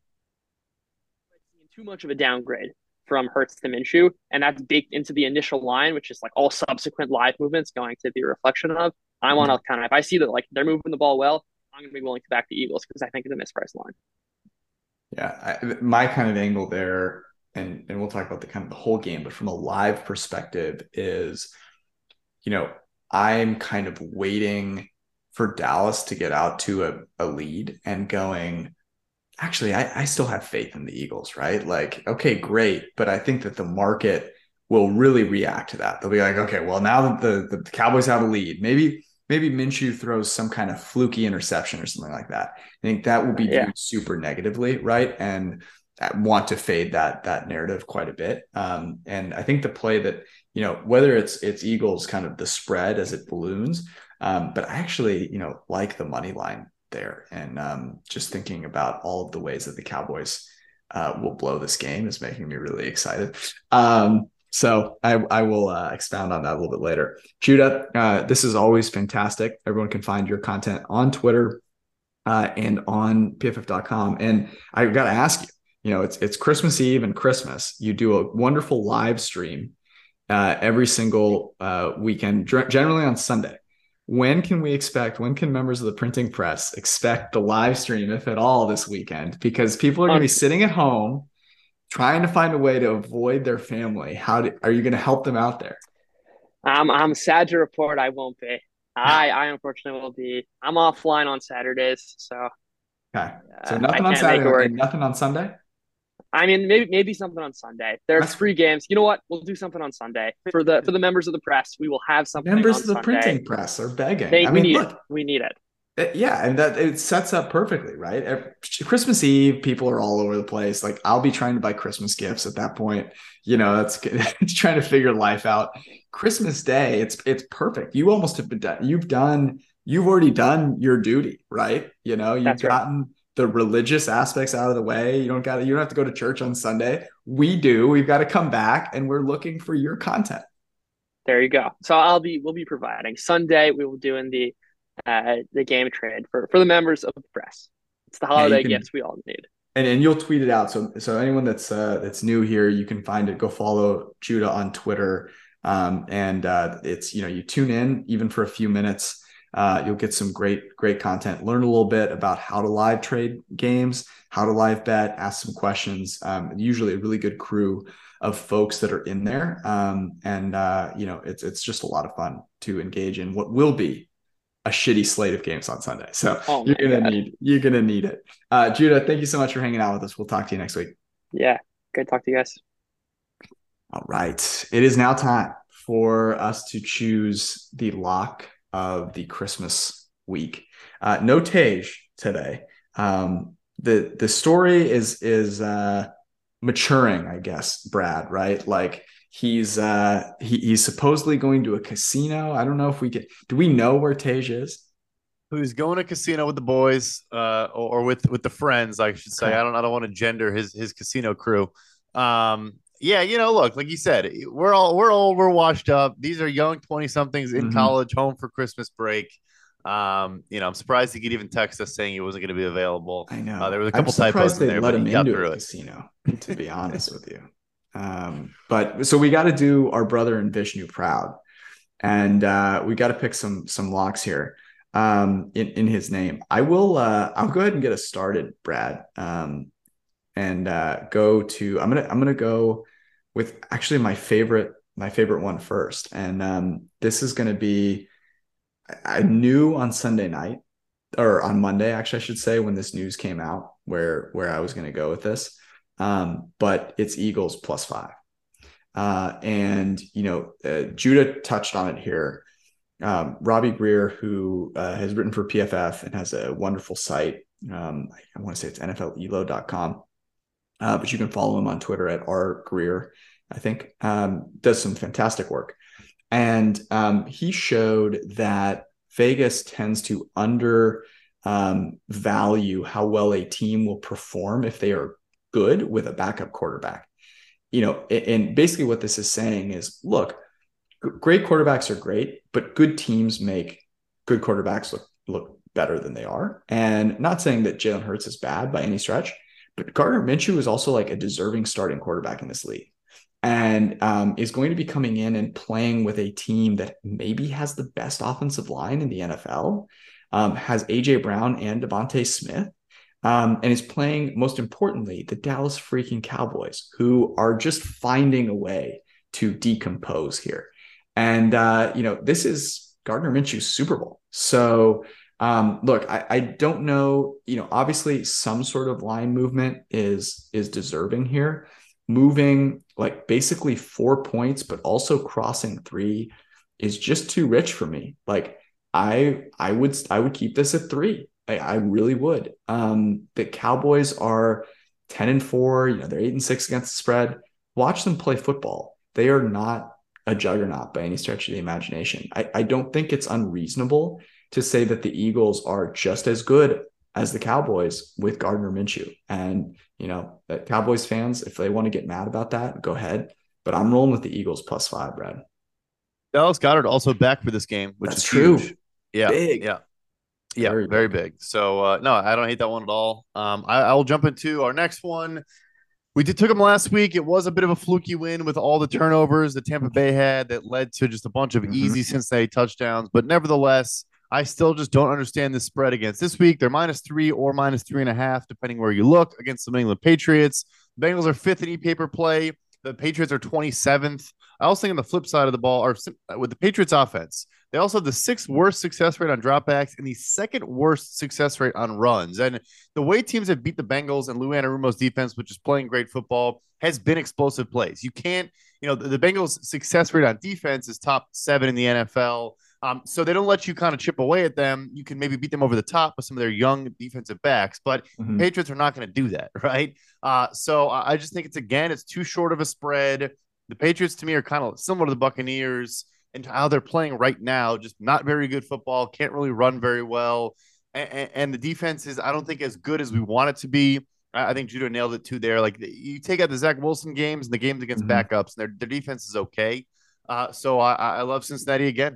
too much of a downgrade from Hurts to Minshew, and that's baked into the initial line, which is like all subsequent live movements going to be a reflection of. I want to kind of, if I see that like they're moving the ball well, I'm going to be willing to back the Eagles because I think it's a mispriced line. Yeah, my kind of angle there, and we'll talk about the kind of the whole game, but from a live perspective is, I'm kind of waiting for Dallas to get out to a lead and going, actually, I still have faith in the Eagles, right? Like, okay, great. But I think that the market will really react to that. They'll be like, okay, well, now that the Cowboys have a lead, maybe Minshew throws some kind of fluky interception or something like that. I think that will be viewed super negatively, right? And I want to fade that narrative quite a bit. And I think the play that, whether it's Eagles kind of the spread as it balloons, but I actually, like the money line there. And just thinking about all of the ways that the Cowboys will blow this game is making me really excited. So I will expound on that a little bit later. Judah, this is always fantastic. Everyone can find your content on Twitter and on pff.com. And I got to ask you, it's Christmas Eve and Christmas. You do a wonderful live stream every single weekend, generally on Sunday. When can members of the printing press expect the live stream, if at all, this weekend? Because people are going to be sitting at home trying to find a way to avoid their family. Are you going to help them out there? I'm sad to report I won't be. I unfortunately will be. I'm offline on Saturdays, so. Okay. So nothing on Saturday and nothing on Sunday? I mean, maybe something on Sunday. There's free games. You know what? We'll do something on Sunday for the members of the press. We will have something. Members on of the Sunday. printing press are begging. We need it. Yeah, and that it sets up perfectly, right? Christmas Eve, people are all over the place. Like I'll be trying to buy Christmas gifts at that point. That's it's trying to figure life out. Christmas Day, it's perfect. You almost have been done. You've already done your duty, right? You've That's right. gotten the religious aspects out of the way. You don't have to go to church on Sunday. We do. We've got to come back and we're looking for your content. There you go. So we'll be providing Sunday. We will doing the game trade for the members of the press. It's the Yeah, you holiday can. gifts we all need. And you'll tweet it out. So anyone that's new here, you can find it. Go follow Judah on Twitter. And it's you tune in even for a few minutes. You'll get some great content. Learn a little bit about how to live trade games, how to live bet, ask some questions. Usually a really good crew of folks that are in there. And it's just a lot of fun to engage in what will be a shitty slate of games on Sunday. So Oh you're my gonna God. need it. Judah, thank you so much for hanging out with us. We'll talk to you next week. Yeah. Good talk to you guys. All right. It is now time for us to choose the lock of the Christmas week. No Tej today. The story is maturing, I guess, Brad, right? Like he's supposedly going to a casino. I don't know if do we know where Tej is? Who's going to casino with the boys, or with the friends, I should say. Okay. I don't want to gender his casino crew. Yeah, look, like you said, we're old, we're washed up. These are young 20 somethings in Mhm. college, home for Christmas break. I'm surprised he could even text us saying he wasn't going to be available. I There know. was a I'm couple typos surprised in they there, let but he him got into a through it. casino, to be honest with you. But so we got to do our brother and Vishnu proud, and we got to pick some locks here. In his name, I'll go ahead and get us started, Brad. And go to I'm gonna go with actually my favorite one first, and this is gonna be I knew on Sunday night or on Monday, actually, I should say, when this news came out, where I was going to go with this. But it's Eagles +5. And Judah touched on it here. Robbie Greer, who has written for PFF and has a wonderful site. I want to say it's NFLelo.com. But you can follow him on Twitter at @rgreer, I think. Does some fantastic work. And he showed that Vegas tends to under value how well a team will perform if they are good with a backup quarterback. And basically what this is saying is, look, great quarterbacks are great, but good teams make good quarterbacks look better than they are. And not saying that Jalen Hurts is bad by any stretch, but Gardner Minshew is also like a deserving starting quarterback in this league, and is going to be coming in and playing with a team that maybe has the best offensive line in the NFL, has AJ Brown and Devontae Smith, and is playing, most importantly, the Dallas freaking Cowboys, who are just finding a way to decompose here. And this is Gardner Minshew's Super Bowl. So look, I don't know, obviously some sort of line movement is deserving here. Moving like basically 4 points, but also crossing 3 is just too rich for me. Like I would keep this at 3. I really would. The Cowboys are 10-4, they're 8-6 against the spread. Watch them play football. They are not a juggernaut by any stretch of the imagination. I don't think it's unreasonable to say that the Eagles are just as good as the Cowboys with Gardner Minshew. And, that Cowboys fans, if they want to get mad about that, go ahead. But I'm rolling with the Eagles +5, Brad. Dallas Goedert also back for this game, which That's is true. huge. Yeah, Big. yeah. Yeah, very big. So no, I don't hate that one at all. I will jump into our next one. We took them last week. It was a bit of a fluky win with all the turnovers that Tampa Bay had that led to just a bunch of easy Cincinnati touchdowns. But nevertheless, I still just don't understand the spread against this week. They're -3 or -3.5, depending where you look, against the New England Patriots. The Bengals are 5th in e-paper play. The Patriots are 27th. I also think on the flip side of the ball, or with the Patriots offense, they also have the 6th worst success rate on dropbacks and the 2nd worst success rate on runs. And the way teams have beat the Bengals and Lou Anarumo's defense, which is playing great football, has been explosive plays. You can't, the Bengals' success rate on defense is top 7 in the NFL. So they don't let you kind of chip away at them. You can maybe beat them over the top with some of their young defensive backs, but Mhm. Patriots are not going to do that, right? So I just think it's too short of a spread. The Patriots to me are kind of similar to the Buccaneers and how they're playing right now, just not very good football, can't really run very well. And the defense is, I don't think, as good as we want it to be. I think Judah nailed it too there. Like you take out the Zach Wilson games and the games against Mhm. backups, and their defense is okay. So I love Cincinnati again.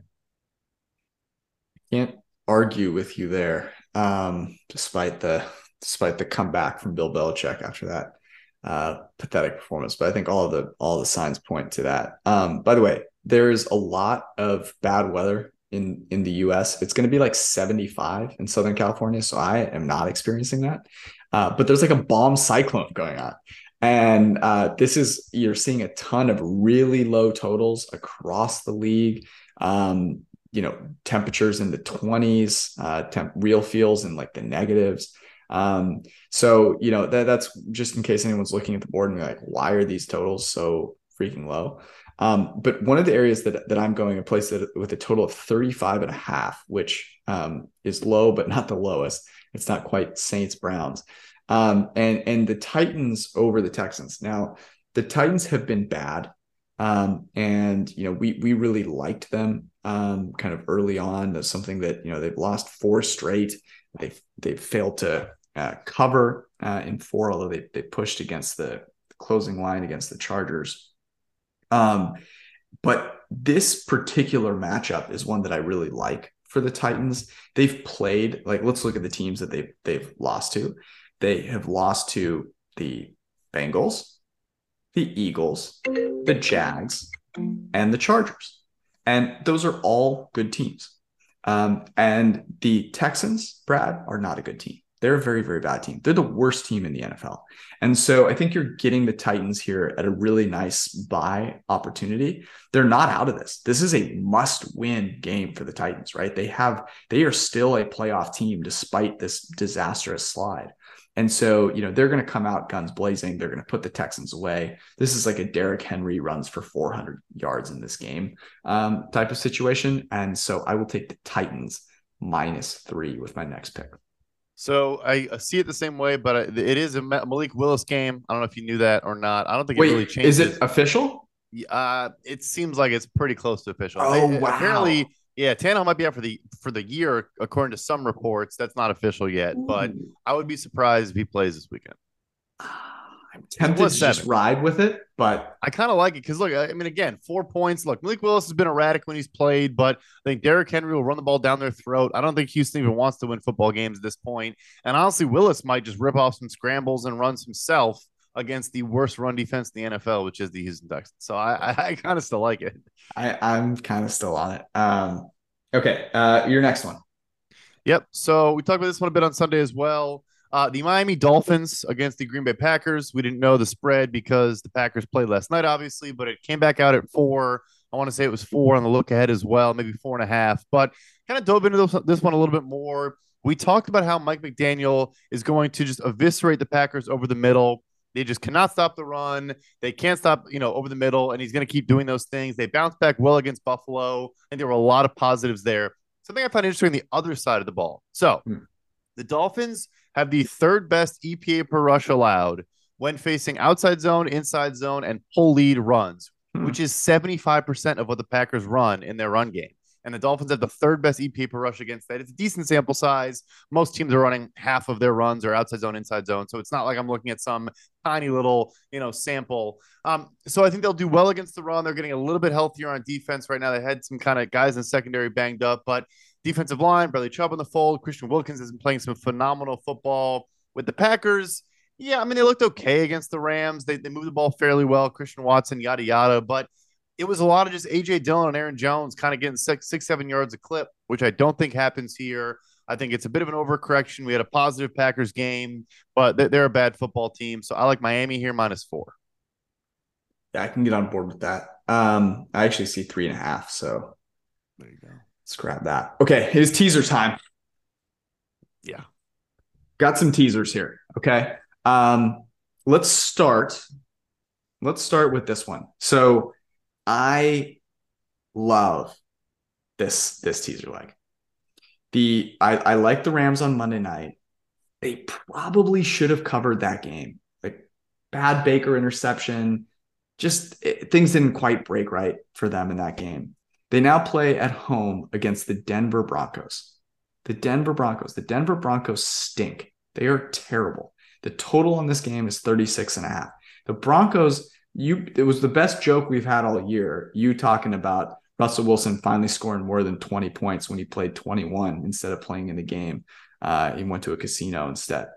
Can't argue with you there. Despite the comeback from Bill Belichick after that pathetic performance, but I think all the signs point to that. By the way, there's a lot of bad weather in the U.S. It's going to be like 75 in Southern California, so I am not experiencing that. But there's like a bomb cyclone going on. And you're seeing a ton of really low totals across the league. Temperatures in the 20s, real feels in like the negatives. That's just in case anyone's looking at the board and you're like, why are these totals so freaking low? But one of the areas that I'm going, a place that with a total of 35 and a half, which is low, but not the lowest. It's not quite Saints Browns. And the Titans over the Texans. Now, the Titans have been bad. We really liked them kind of early on. That's something that, they've lost 4 straight. They've failed to cover in 4, although they pushed against the closing line against the Chargers. But this particular matchup is one that I really like for the Titans. They've played, like, let's look at the teams that they've lost to. They have lost to the Bengals, the Eagles, the Jags, and the Chargers. And those are all good teams. And the Texans, Brad, are not a good team. They're a very, very bad team. They're the worst team in the NFL. And so I think you're getting the Titans here at a really nice buy opportunity. They're not out of this. This is a must-win game for the Titans, right? They are still a playoff team despite this disastrous slide. And so, they're going to come out guns blazing. They're going to put the Texans away. This is like a Derrick Henry runs for 400 yards in this game type of situation. And so I will take the Titans -3 with my next pick. So I see it the same way, but it is a Malik Willis game. I don't know if you knew that or not. I don't think it really changes. Is it official? It seems like it's pretty close to official. Oh, wow. Apparently, yeah, Tannehill might be out for the year, according to some reports. That's not official yet, but I would be surprised if he plays this weekend. I'm tempted to just ride with it, but I kind of like it because, look, I mean, again, 4 points. Look, Malik Willis has been erratic when he's played, but I think Derrick Henry will run the ball down their throat. I don't think Houston even wants to win football games at this point. And honestly, Willis might just rip off some scrambles and runs himself against the worst run defense in the NFL, which is the Houston Texans. So I kind of still like it. I'm kind of still on it. Okay, your next one. Yep. So we talked about this one a bit on Sunday as well. The Miami Dolphins against the Green Bay Packers. We didn't know the spread because the Packers played last night, obviously, but it came back out at 4. I want to say it was 4 on the look ahead as well, maybe 4.5. But kind of dove into this one a little bit more. We talked about how Mike McDaniel is going to just eviscerate the Packers over the middle. They just cannot stop the run. They can't stop, over the middle, and he's going to keep doing those things. They bounced back well against Buffalo, and there were a lot of positives there. Something I found interesting on the other side of the ball. So the Dolphins have the 3rd best EPA per rush allowed when facing outside zone, inside zone, and pull lead runs, which is 75% of what the Packers run in their run game. And the Dolphins have the 3rd best EPA per rush against that. It's a decent sample size. Most teams are running half of their runs or outside zone, inside zone. So it's not like I'm looking at some tiny little, sample. So I think they'll do well against the run. They're getting a little bit healthier on defense right now. They had some kind of guys in secondary banged up, but defensive line, Bradley Chubb in the fold. Christian Wilkins has been playing some phenomenal football with the Packers. Yeah, I mean, they looked okay against the Rams. They moved the ball fairly well. Christian Watson, yada, yada. But it was a lot of just A.J. Dillon and Aaron Jones kind of getting 6-7 yards a clip, which I don't think happens here. I think it's a bit of an overcorrection. We had a positive Packers game, but they're a bad football team. So I like Miami here -4. Yeah, I can get on board with that. I actually see 3.5. So there you go. Let's grab that. Okay, it is teaser time. Yeah. Got some teasers here. Okay. Let's start with this one. So I love this teaser leg. I like the Rams on Monday night. They probably should have covered that game. Like bad Baker interception, things didn't quite break right for them in that game. They now play at home against the Denver Broncos. The Denver Broncos stink. They are terrible. The total on this game is 36.5. The Broncos, it was the best joke we've had all year. You talking about Russell Wilson finally scoring more than 20 points when he played 21 instead of playing in the game. He went to a casino instead.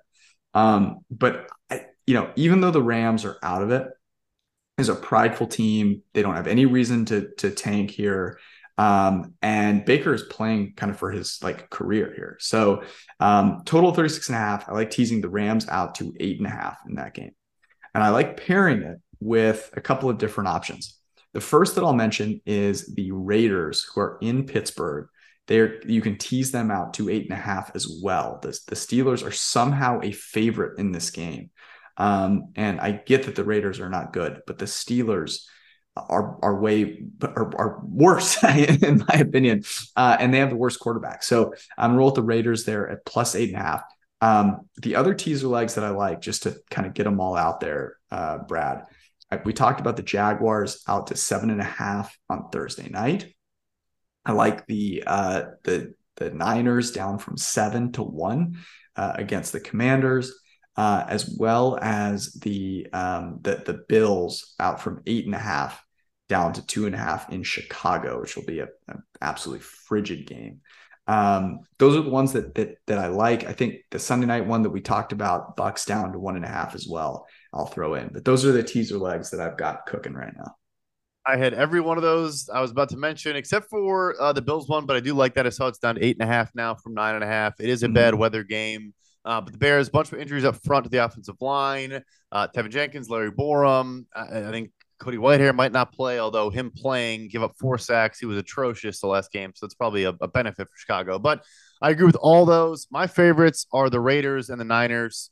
But even though the Rams are out of it, is a prideful team. They don't have any reason to tank here. And Baker is playing kind of for his like career here. So total 36.5. I like teasing the Rams out to 8.5 in that game. And I like pairing it with a couple of different options. The first that I'll mention is the Raiders, who are in Pittsburgh. You can tease them out to 8.5 as well. The Steelers are somehow a favorite in this game. And I get that the Raiders are not good, but the Steelers are worse in my opinion. And they have the worst quarterback. So I'm roll with the Raiders there at plus 8.5. The other teaser legs that I like, just to kind of get them all out there, Brad, we talked about the Jaguars out to 7.5 on Thursday night. I like the Niners down from 7 to 1 against the Commanders, as well as the Bills out from 8.5 down to 2.5 in Chicago, which will be an absolutely frigid game. Those are the ones that I like. I think the Sunday night one that we talked about, Bucks down to 1.5 as well, I'll throw in. But those are the teaser legs that I've got cooking right now. I had every one of those I was about to mention, except for the Bills one, but I do like that. I saw it's down to 8.5 now from 9.5. It is a bad weather game, but the Bears, a bunch of injuries up front to the offensive line. Tevin Jenkins, Larry Borum. I think Cody Whitehair might not play, although him playing, give up 4 sacks. He was atrocious the last game, so it's probably a benefit for Chicago. But I agree with all those. My favorites are the Raiders and the Niners.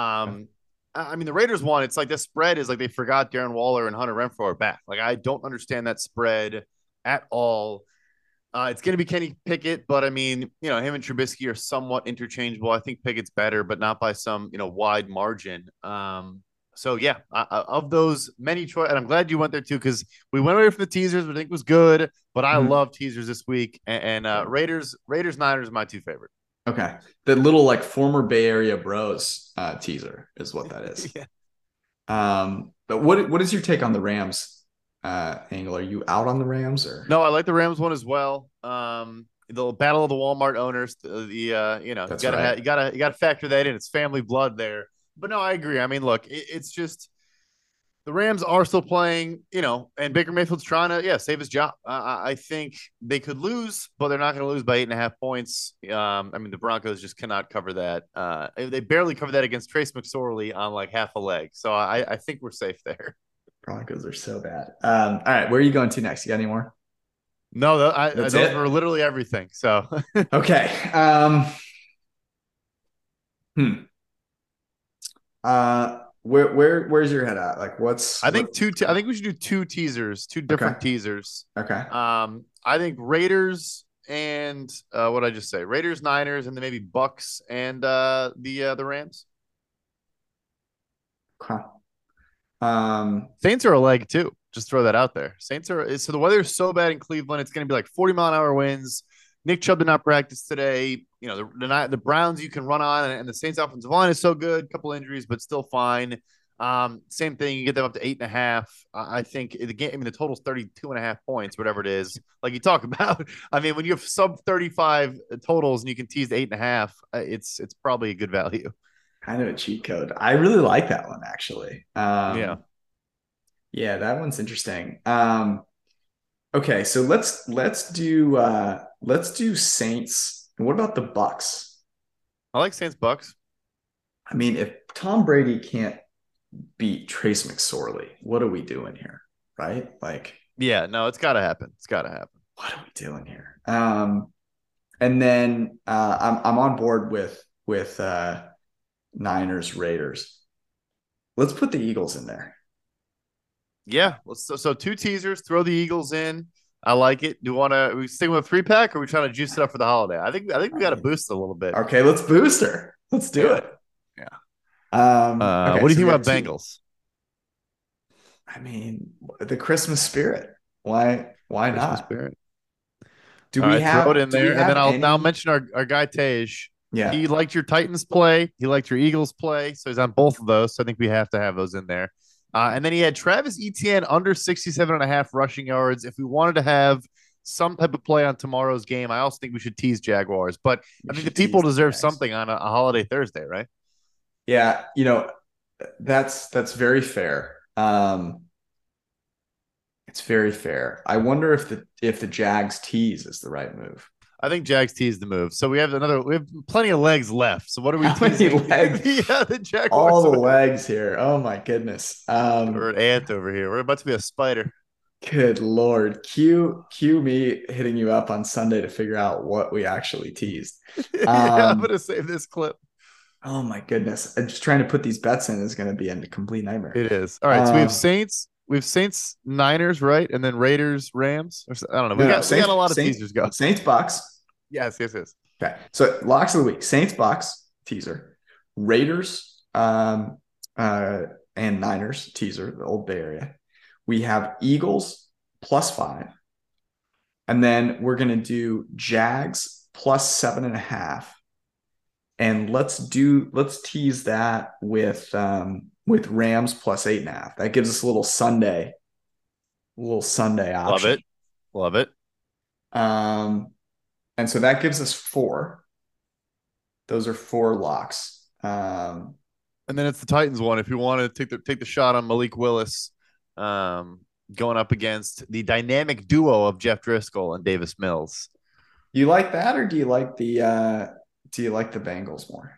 I mean, the Raiders one, it's like the spread is like they forgot Darren Waller and Hunter Renfrow are back. Like, I don't understand that spread at all. It's going to be Kenny Pickett, but I mean, him and Trubisky are somewhat interchangeable. I think Pickett's better, but not by some, wide margin. So yeah, of those many choice, and I'm glad you went there too, because we went away from the teasers, which I think was good, but I love teasers this week, and Raiders Niners are my 2 favorite. Okay, the little like former Bay Area bros teaser is what that is. Yeah. But what is your take on the Rams angle? Are you out on the Rams or no? I like the Rams one as well. The battle of the Walmart owners. You gotta factor that in. It's family blood there. But no, I agree. I mean, look, it's just the Rams are still playing, and Baker Mayfield's trying to, save his job. I think they could lose, but they're not going to lose by 8.5 points. I mean, the Broncos just cannot cover that. They barely cover that against Trace McSorley on like half a leg. So I think we're safe there. Broncos are so bad. All right, where are you going to next? You got any more? No, those were literally everything. So okay. Where's your head at? Like, I think we should do 2 teasers, 2 different teasers. Okay. I think Raiders and what did I just say? Raiders, Niners, and then maybe Bucks and the Rams. Okay. Saints are a leg too. Just throw that out there. Saints are so the weather is so bad in Cleveland. It's going to be like 40-mile-an-hour winds. Nick Chubb did not practice today. The Browns you can run on, and the Saints offensive line is so good. Couple injuries, but still fine. Same thing. You get them up to 8.5. I think the game. I mean, the total's 32.5 points, whatever it is. Like you talk about. I mean, when you have sub 35 totals and you can tease the 8.5, it's probably a good value. Kind of a cheat code. I really like that one actually. Yeah, that one's interesting. Okay, so let's do Saints. And what about the Bucks? I like Saints Bucks. I mean, if Tom Brady can't beat Trace McSorley, what are we doing here? Right? Like, yeah, no, it's got to happen. It's got to happen. What are we doing here? And then I'm on board with Niners Raiders. Let's put the Eagles in there. Yeah, so 2 teasers. Throw the Eagles in. I like it. Do you want to? We sticking with 3-pack, or are we trying to juice it up for the holiday? I think we got to boost it a little bit. Okay, let's boost her. Let's do it. Yeah. Okay, What do you so think we about have Bengals? I mean, the Christmas spirit. Why Christmas not? spirit. Do All we right, throw it have in do we there, and then have I'll now any? mention our guy Tej. Yeah. He liked your Titans play. He liked your Eagles play. So he's on both of those. So I think we have to have those in there. And then he had Travis Etienne under 67.5 rushing yards. If we wanted to have some type of play on tomorrow's game, I also think we should tease Jaguars. But We I think the should people tease the deserve Jags. something on a holiday Thursday, right? Yeah, that's very fair. It's very fair. I wonder if the Jags tease is the right move. I think Jags tease the move. So we have plenty of legs left. So what are we How many teasing? legs? The Jaguars All the with? legs here. Oh my goodness. We're an ant over here. We're about to be a spider. Good Lord. Cue me hitting you up on Sunday to figure out what we actually teased. Yeah, I'm gonna save this clip. Oh my goodness. Just trying to put these bets in is going to be a complete nightmare. It is. All right. So we have Saints, Niners, right? And then Raiders, Rams. I don't know. We got a lot of teasers going. Saints, Bucks. Yes. Okay. So locks of the week. Saints, Bucks, teaser. Raiders, and Niners, teaser, the old Bay Area. We have Eagles +5. And then we're going to do Jags +7.5. And let's tease that with Rams +8.5. That gives us a little Sunday option. Love it. And so that gives us 4. Those are 4 locks. And then it's the Titans one. If you want to take the shot on Malik Willis, going up against the dynamic duo of Jeff Driscoll and Davis Mills. You like that, or do you like the Bengals more?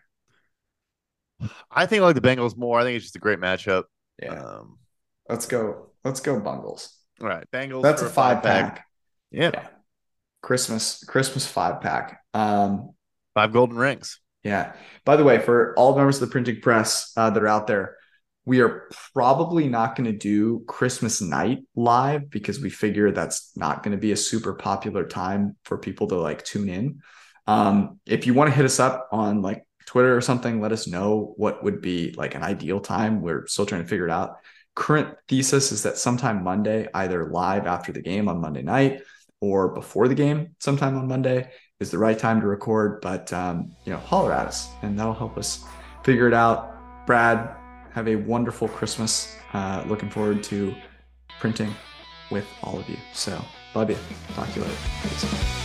I think I like the Bengals more. I think it's just a great matchup. Yeah. Let's go Bungles. All right. Bengals. That's a 5-pack. Yeah. Christmas 5-pack. 5 golden rings. Yeah. By the way, for all members of the printing press that are out there, we are probably not going to do Christmas night live because we figure that's not going to be a super popular time for people to like tune in. If you want to hit us up on like Twitter or something, let us know what would be like an ideal time. We're still trying to figure it out. Current thesis is that sometime Monday, either live after the game on Monday night or before the game sometime on Monday is the right time to record. But, holler at us and that'll help us figure it out. Brad, have a wonderful Christmas. Looking forward to printing with all of you. So love you. Talk to you later. Peace.